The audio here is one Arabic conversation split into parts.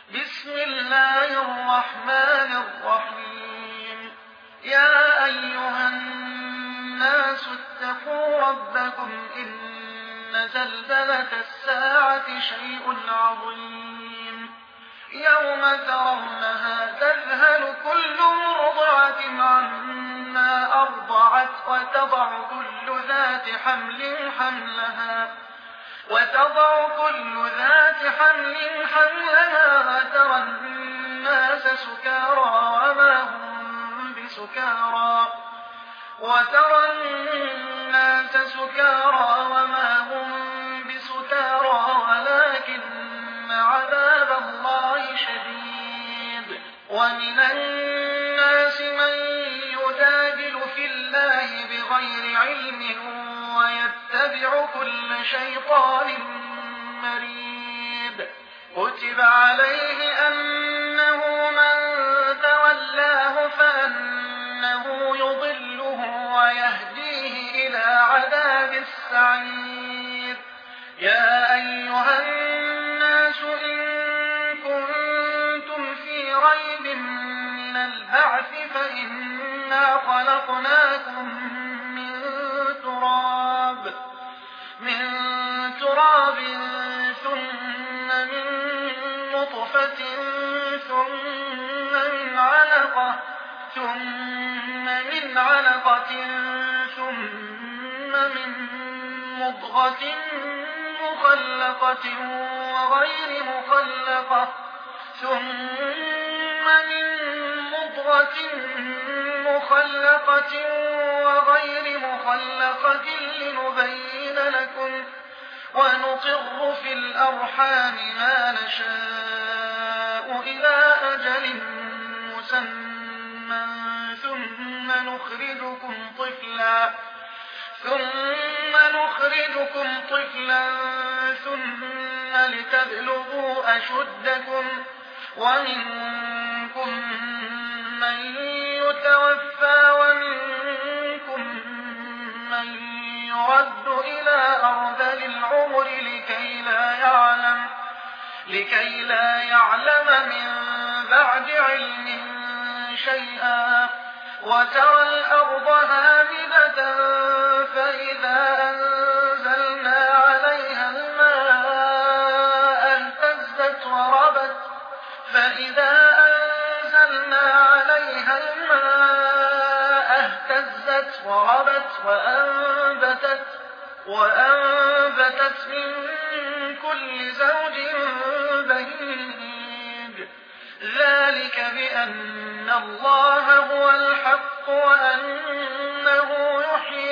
بسم الله الرحمن الرحيم. يا أيها الناس اتقوا ربكم إن زلزلة الساعة شيء عظيم يوم ترونها تذهل كل مرضعة عما أرضعت وتضع كل ذات حمل حملها وترى الناس سكارى وما هم بسكارى ولكن عذاب الله شديد. ومن الناس من يجادل في الله بغير علم ويتبع كل شيطان مريد. كتب عليه أنه من تولاه فأنه يضله ويهديه إلى عذاب السعير. يا أيها الناس إن كنتم في ريب من البعث فإنا خلقناكم من تراب ثم من نطفة ثم من علقة ثم من مضغة مخلقة وغير مخلقة لنبين لكم ونقر في الأرحام ما نشاء إلى أجل مسمى ثم نخرجكم طفلا ثم لتبلغوا أشدكم ومنكم من يتوفى ومنكم من يرد إلى أرذل العمر لكي لا يعلم من بعد علم شيئا. وترى الأرض هامدة فإذا أنزلنا عليها الماء اهتزت وربت وأنبتت من كل زوج بهيج. ذلك بأن الله هو الحق وأنه يحيي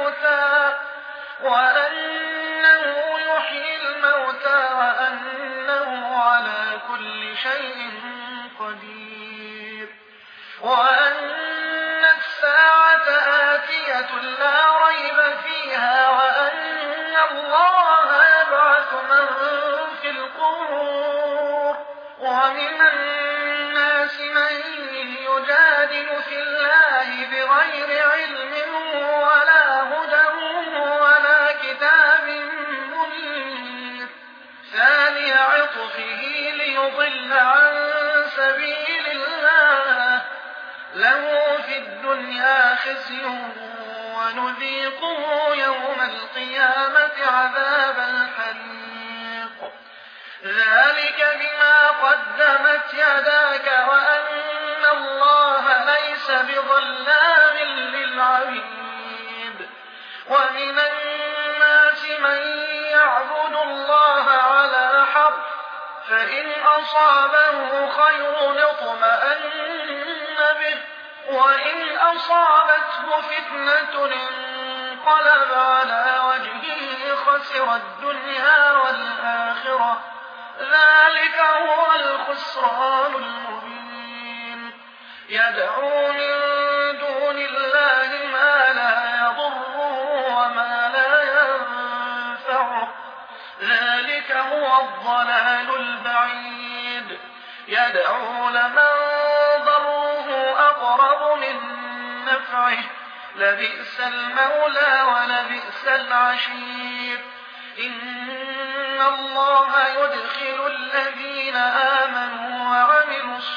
الموتى وأنه على كل شيء قدير. وأن الساعة آتية لا ريب فيها وأن الله يبعث من في القبور. ومن الناس من يجادل في الله بغير علم ولا هدى ولا كتاب منير. ثاني عطفه ليضل عن سبيل الله له في الدنيا خزي ونذيقه يوم القيامة عذاب الحريق. ذلك بما قدمت يداك وأن الله ليس بظلام للعبيد. ومن الناس من يعبد الله على حرف فإن أصابه خير اطمأن به وإن أصابته فتنة انقلب على وجهه خسر الدنيا والآخرة. ذلك هو الخسران المبين. يدعو من دون الله ما لا يضره وما لا ينفعه. ذلك هو الضلال البعيد. يدعو لمن ضره أقرب من نفعه. لبئس المولى ولبئس العشير. إن الله يدخل الذين آمنوا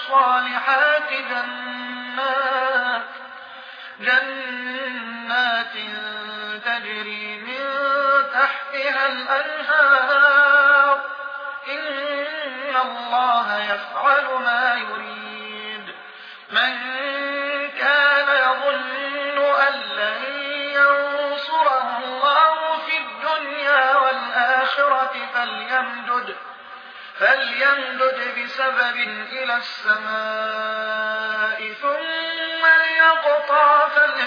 الصالحات جنات تجري من تحتها الأنهار إن الله يفعل ما يريد. من كان يظن أن لن ينصره الله في الدنيا والآخرة فليمدد بسبب إلى السماء ثم ليقطع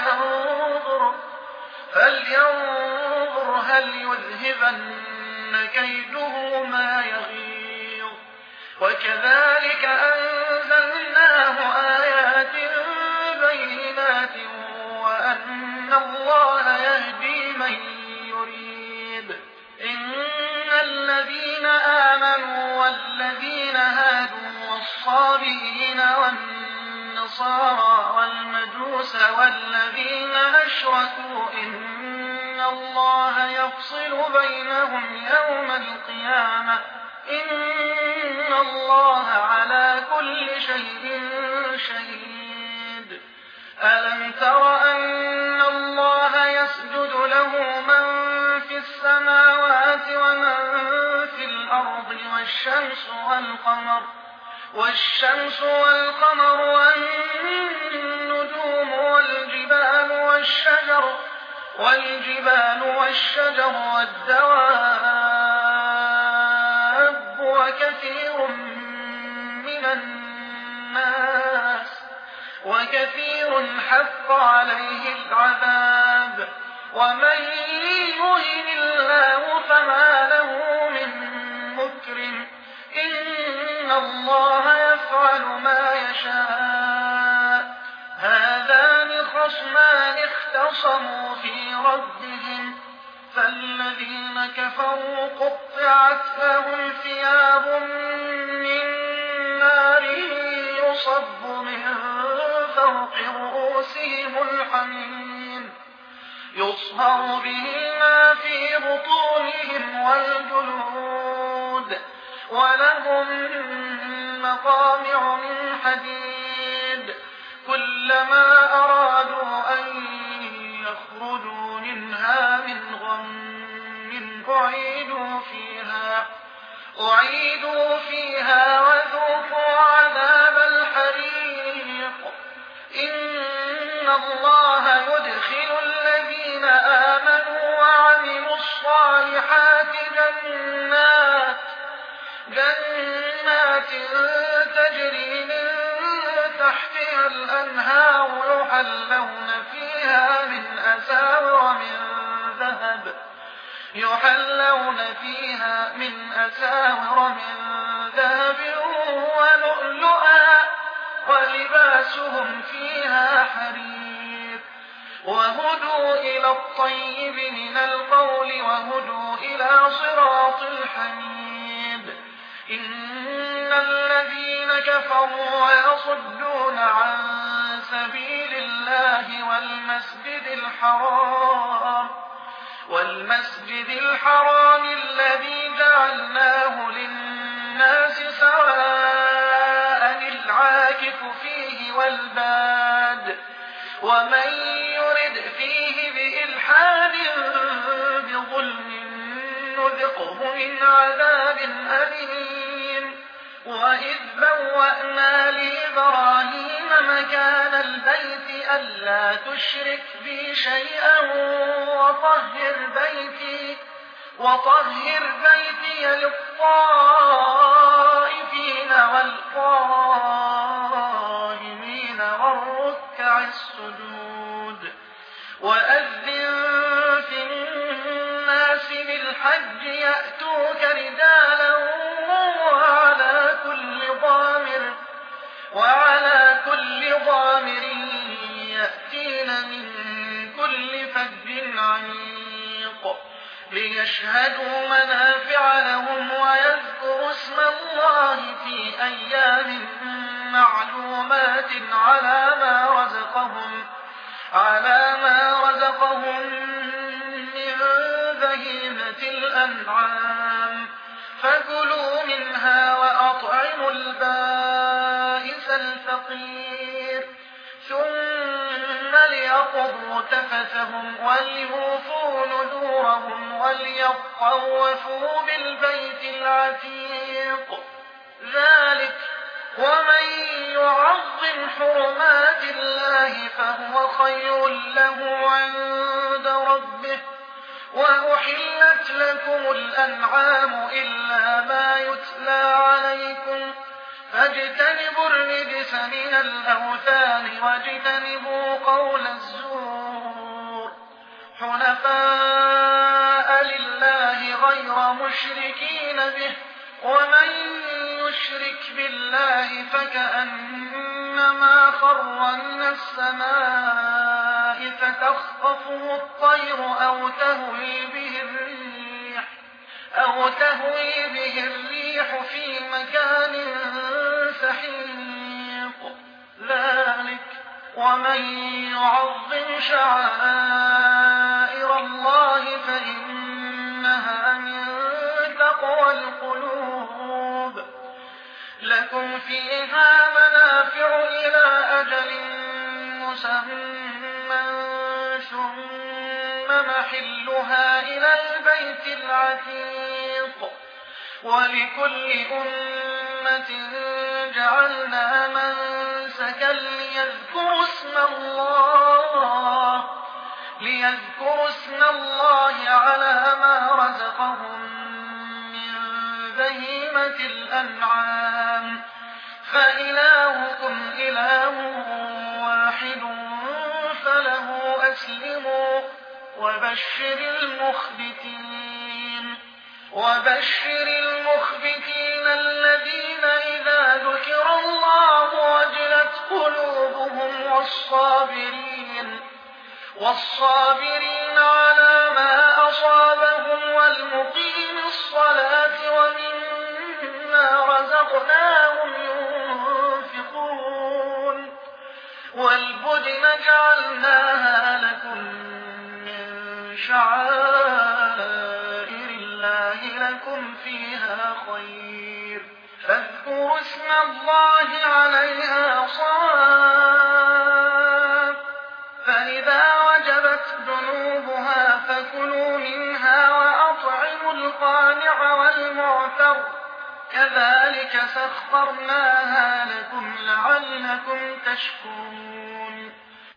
فلينظر هل يذهبن كيده ما يغيظ. وكذلك أنزلناه آيات بينات وأن الله يهدي من يريد. إن الذين آمنوا والذين هادوا والصابئين والنصارى والمجوس والذين أشركوا إن الله يفصل بينهم يوم القيامة إن الله على كل شيء شهيد. ألم تر أن الله يسجد له من في السماوات ومن في الأرض والشمس والقمر والنجوم والجبال والشجر والدواب وكثير حق عليه العذاب. ومن يهن الله فما له من مكرم إن الله يفعل ما يشاء. هذان خصمان اختصموا في ربهم فالذين كفروا قطعت لهم ثياب من نار يصب من فوق رؤوسهم الحميم يصهر به ما في بطونهم والجلود ولهم مقامع من حديد كلما أرادوا أن يخرجوا منها من غم أعيدوا فيها وذوقوا عذاب الحريق. إن الله يدخل الذين آمنوا وعملوا الصالحات جنات تجري من تحتها الأنهار يحلون فيها من أساور من ذهب ولؤلؤا ولباسهم فيها حرير. وهدوا إلى الطيب من القول وهدوا إلى صراط الحميد. إن الذين كفروا ويصدون عن سبيل الله والمسجد الحرام الذي جعلناه للناس سواء العاكف فيه والباد ومن يرد فيه بإلحاد بظلم نذقه من عذاب أليم. وإذ بوأنا لإبراهيم مكان البيت ألا تشرك بي شيئا وطهر بيتي للطائفين والقائمين والركع السجود. وأذن في الناس بالحج يأتوك رجالا وعلى كل ضامر يأتين من كل فج عميق ليشهدوا منافع لهم ويذكروا اسم الله في أيام معلومات على ما رزقهم من بهيمة الأنعام فكلوا منها وأطعموا البائس الفقير ثم ليقضوا تفثهم وليوفوا نذورهم وليطوفوا بالبيت العتيق ذلك ومن يعظم حرمات الله فهو خير له عند ربه وأحلت لكم الأنعام إلا ما يتلى عليكم فاجتنبوا الرجس من الأوثان واجتنبوا قول الزور حنفاء لله غير مشركين به ومن يشرك بالله فكأنما خر من السماء فتخطفه الطير أو تهوي به الريح في مكان سحيق ذلك ومن يعظم شعائر الله فإنها من تقوى القلوب لكم فيها منافع إلى أجل مسمى ثم محلها إلى البيت العتيق ولكل أمة جعلنا منسكا ليذكروا اسم الله على ما رزقهم من بهيمة الأنعام فإلهكم إله واحد فله أسلموا وبشر المخبتين الذين إذا ذكر الله وجلت قلوبهم والصابرين على ما أصابهم والمقيم الصلاة ومما رزقناهم ينفقون والبدن جعلناها لكم من شعائر الله لكم فيها خير فاذكروا اسم الله عليها صواف فإذا وجبت جنوبها فكلوا منها وأطعموا القانع والمعتر كذلك سخرناها لكم لعلكم تشكرون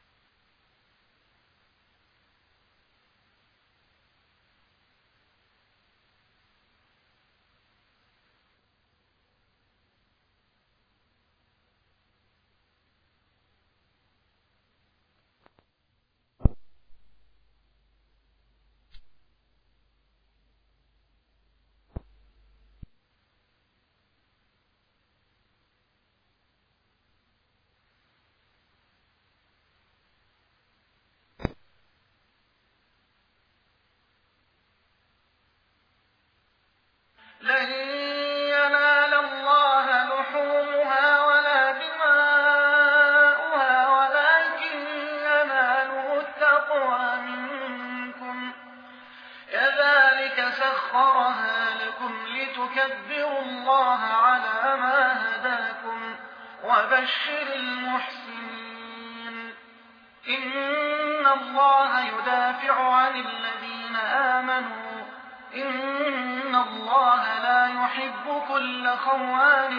لن ينال الله لحومها ولا دماؤها ولكن يناله التقوى منكم كذلك سخرها لكم لتكبروا الله على ما هداكم وبشر المحسنين إن الله يدافع عن الذين آمنوا إن الله لا يحب كل خوان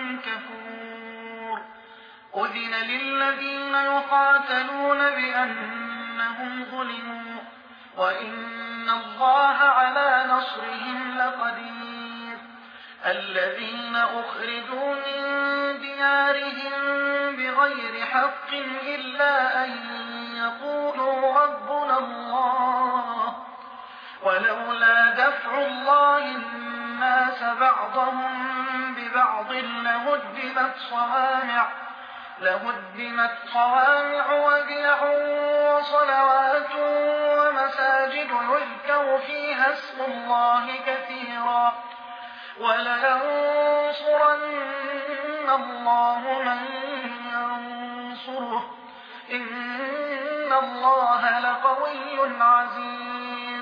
كفور أذن للذين يقاتلون بأنهم ظلموا وإن الله على نصرهم لقدير الذين أخرجوا من ديارهم بغير حق إلا أن يقولوا ربنا الله ولولا دفع الله الناس بعضهم ببعض لهدمت صوامع وبيع وصلوات ومساجد يذكر فيها اسم الله كثيرا ولينصرن الله من ينصره إن الله لقوي عزيز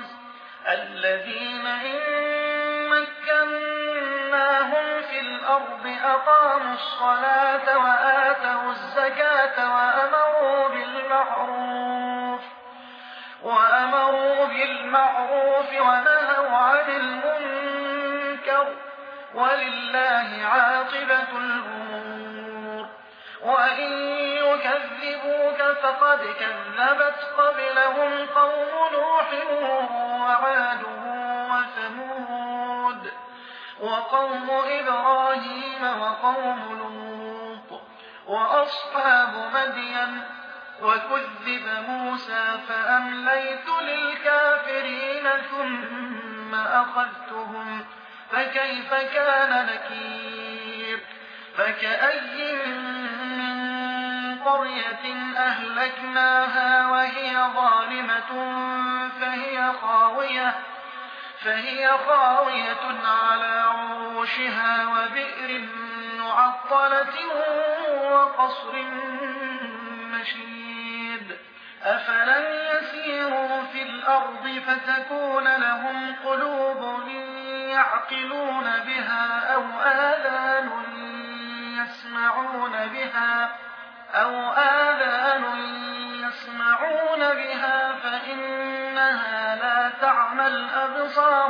الذين إن مكناهم في الأرض أقاموا الصلاة وآتوا الزكاة وأمروا بالمعروف ونهوا عن المنكر ولله عاقبة الأمور. وإن يكذبوك فقد كذبت قبلهم قوم نوح وعاد وثمود وقوم إبراهيم وقوم لوط وأصحاب مدين وكذب موسى فأمليت للكافرين ثم أخذتهم فكيف كان نكير. فكأي من قرية أهلكناها وهي ظالمة فهي خاوية على عروشها وبئر معطلة وقصر مشيد. أفلم يسيروا في الأرض فتكون لهم قلوب يعقلون بها أو آذان يسمعون بها فإنها لا تعمى الأبصار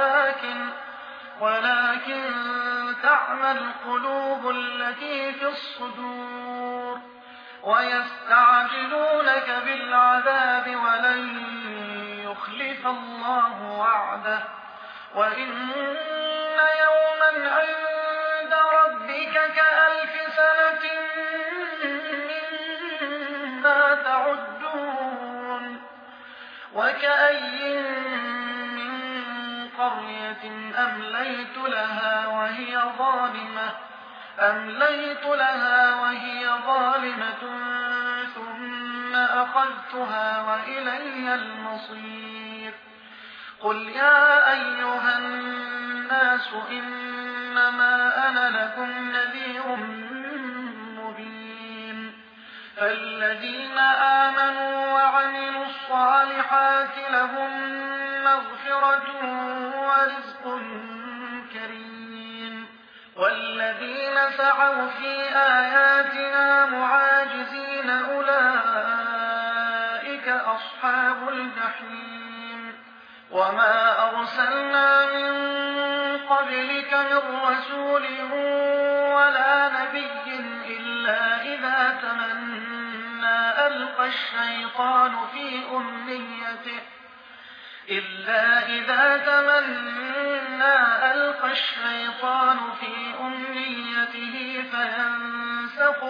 ولكن تعمى القلوب التي في الصدور. ويستعجلونك بالعذاب ولن يخلف الله وعده وإن يوما عند ربك كألف سنة مما تعدون. وكأي من قرية أمليت لها وهي ظالمة ثم أخذتها وإلي المصير. قل يا أيها الناس إنما أنا لكم نذير مبين. فالذين آمنوا وعملوا الصالحات لهم مغفرة ورزق كريم. والذين سعوا في آياتنا معاجزين أولئك أصحاب الجحيم. وما أرسلنا من قبلك من رسول ولا نبي إلا إذا تمنى ألقى الشيطان في أمنيته فينسخ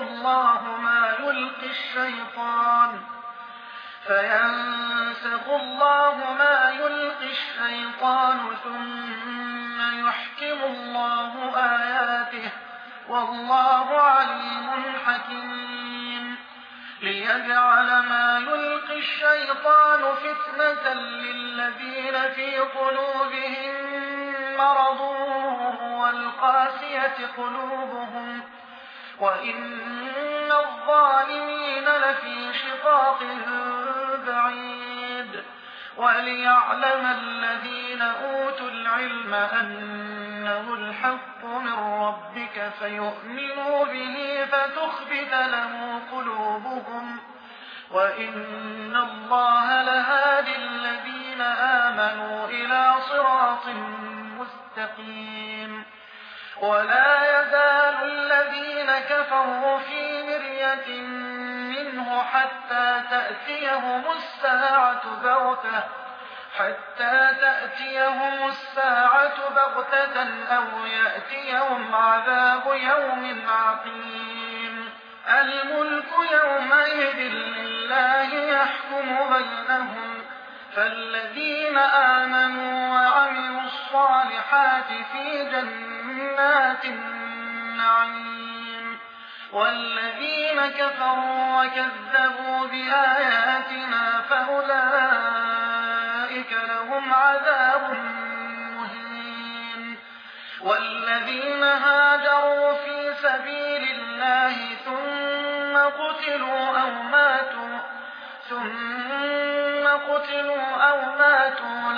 الله ما يلقي الشيطان ثم يحكم الله آياته والله عليم حكيم. ليجعل ما يلقي الشيطان فتنة للذين في قلوبهم مرض والقاسية قلوبهم وإن الظالمين لفي شقاق بعيد. وليعلم الذين أوتوا العلم أنه الحق من ربك فيؤمنوا به فتخبت له قلوبهم وإن الله لهادي الذين آمنوا إلى صراط مستقيم. ولا يزال الذين كفروا في مرية منه حتى تأتيهم الساعة بغتة أو يأتيهم عذاب يوم عقيم. الملك يومئذ لله يحكم بينهم. فالذين آمنوا وعملوا الصالحات في جنات النعيم والذين كفروا وكذبوا بآياتنا فأولئك لهم عذاب مهين. والذين هاجروا في سبيل الله ثم قتلوا أو ماتوا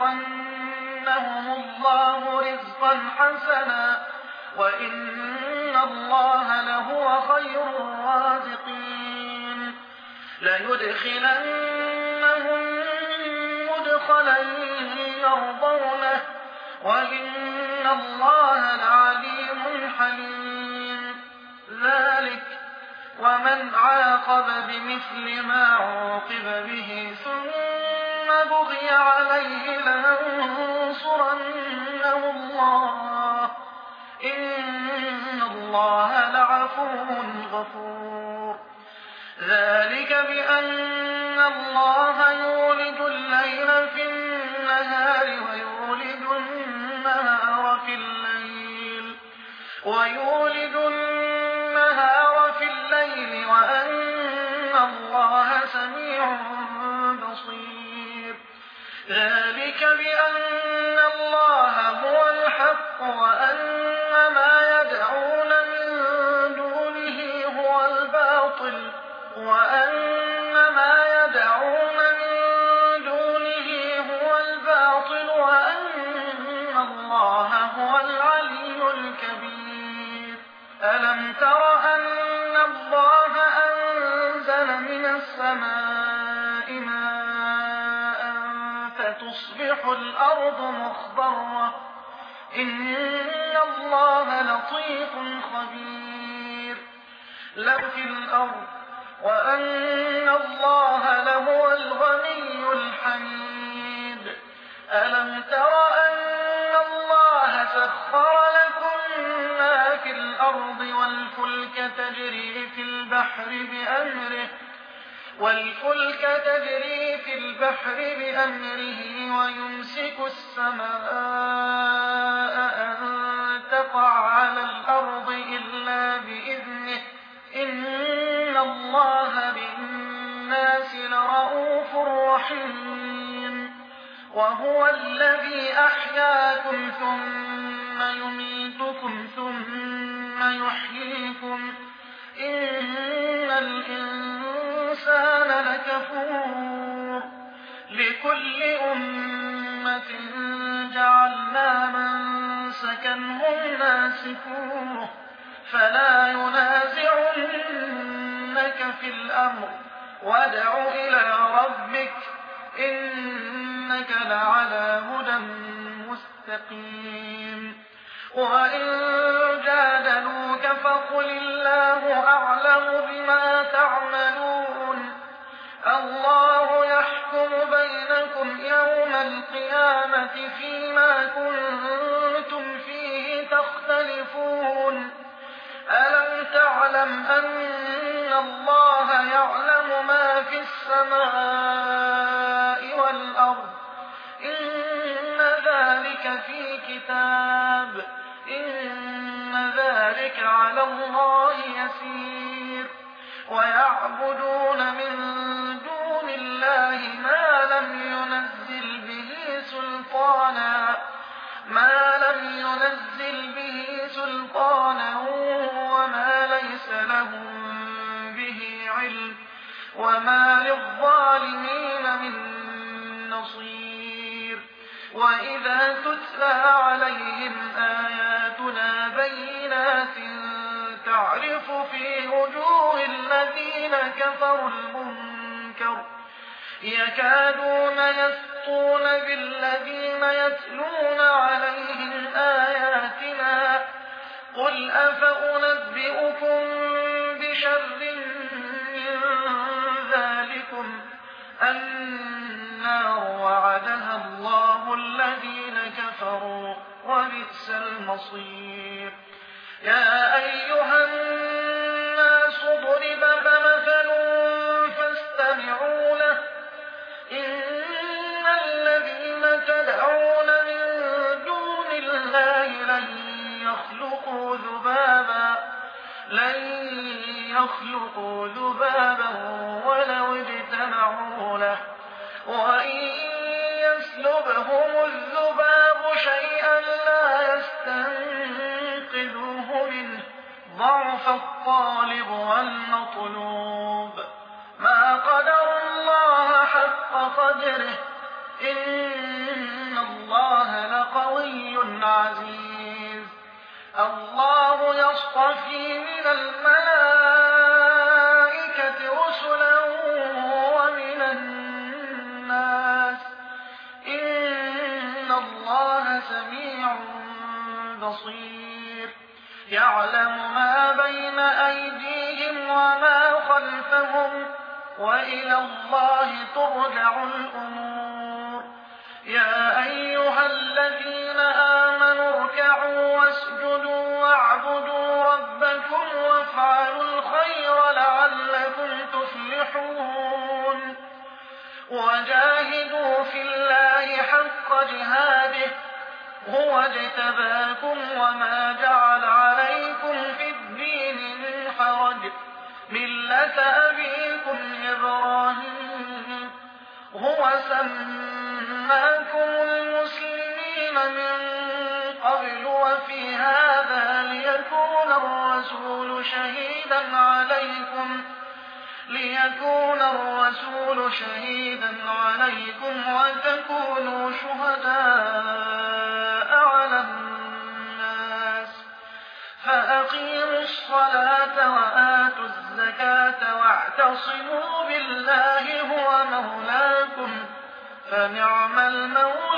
ليرزقنهم الله رزقا حسنا وإن الله لهو خير الرازقين ليدخلنهم مدخلا يرضونه وإن الله لعليم حليم ذلك ومن عاقب بمثل ما عوقب به ثم بغي عليه لينصرنه الله إن الله لعفو غفور ذلك بأن الله يولج الليل في النهار ويولج النهار في الليل وأن الله سميع بصير ذلك بأن الله هو الحق وأن ما يدعون من دونه هو الباطل وأن الله هو العلي الكبير ألم تر أن الله أنزل من السماء ماء فتصبح الأرض مخضرة إن الله لطيف خبير له في الأرض وأن الله لهو الغني الحميد ألم تر أن الله سخر لكم ما في الأرض والفلك تجري في البحر بأمره ويمسك السماء أن تقع على الأرض إلا بإذنه إن الله بالناس لرءوف رحيم وهو الذي أحياكم ثم يميتكم ثم يحييكم إن الإنسان لكفور لكل أمة جعلنا منسكا هم ناسكوه فلا ينازعنك في الأمر وادع إلى ربك إنك لعلى هدى مستقيم وإن جادلوك فقل الله أعلم بما تعملون الله يحكم بينكم يوم القيامة فيما كنتم فيه تختلفون ألم تعلم أن الله يعلم ما في السماء والأرض إن ذلك في كتاب إن ذلك على الله يسير ويعبدون من دون الله ما لم ينزل به سلطانا وما ليس لهم به علم وما للظالمين من نصير وإذا تتلى عليهم آياتنا بينات تعرف في وجوه الذين كفروا المنكر يكادون يسطون بالذين يتلون عليهم آياتنا قل أفأنبئكم بشر من ذلكم النار وعدها الله الذين كفروا وبئس المصير يا أيها الناس ضرب مثل فاستمعوا له إن الذين تدعون من دون الله لن يخلقوا ذبابا ولو اجتمعوا له وإن يسلبهم الذباب شيئا لا يستنقذوه منه ضعف الطالب والمطلوب ما قدروا الله حق قدره إن الله لقوي عزيز الله يصطفي من الملائكة رسلا ومن الناس إن الله سميع بصير يعلم ما بين أيديهم وما خلفهم وإلى الله ترجع الأمور يا أيها الذين آمنوا اركعوا واسجدوا واعبدوا ربكم وافعلوا الخير لعلكم تفلحون وجاهدوا في الله حق جهاده هو اجتباكم وما جعل عليكم في الدين من حرج ملة أبيكم إبراهيم هو سماكم المسلمين من قبل وفي هذا ليكون الرسول شهيدا عليكم وتكونوا شهداء على الناس فأقيموا الصلاة وآتوا الزكاة واعتصموا بالله هو مولاكم فنعم المولى